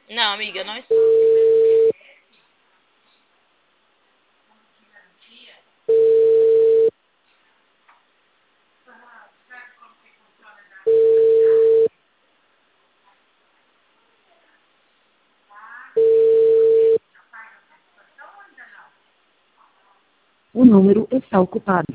Não, amiga, não estou. O número está ocupado.